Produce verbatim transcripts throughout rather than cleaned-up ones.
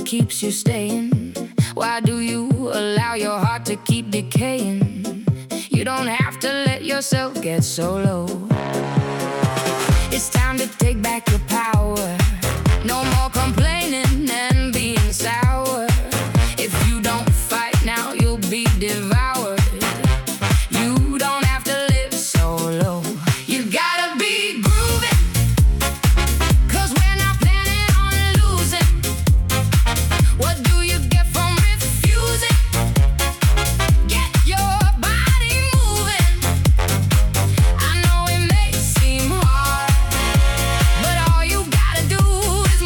keeps you staying? Why do you allow your heart to keep decaying? You don't have to let yourself get so low. It's time to take back your power. No more complaining and being sour. If you don't fight now, you'll be devoured. You don't have to live so low. You gotta be grooving, 'cause we're not planning on losing. What do you get from refusing? Get your body moving. I know it may seem hard, but all you gotta do is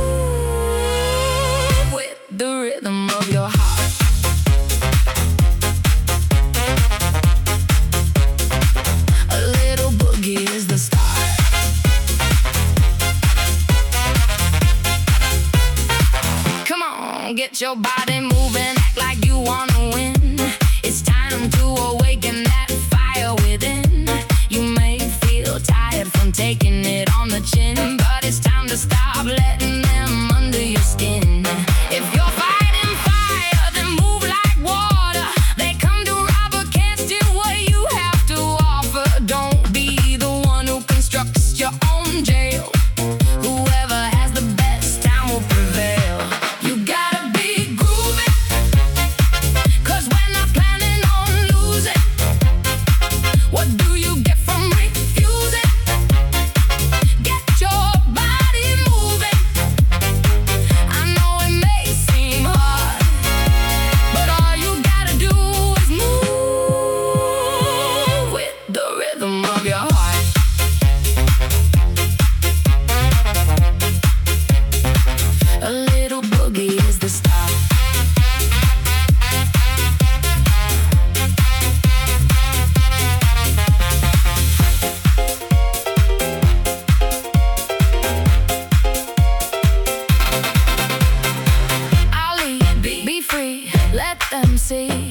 move with the rhythm of your heart. A little boogie is the start. Come on, get your body moving, act like you wanna win. It's time to awaken that fire within. You may feel tired from taking it on the chin, but it's time to stop letting them under your skin. If you're fighting fire, then move like water. They come to rob but can't steal what you have to offer. Don't be the one who constructs your own jail. Whoever has the best time will prevail. You gotta be grooving, 'cause we're not planning on losing. What do you get from refusing? Get your body moving. I know it may seem hard, but all you gotta do is move with the rhythm of your heart. A little boogie is the start. Ali, be free, let them see.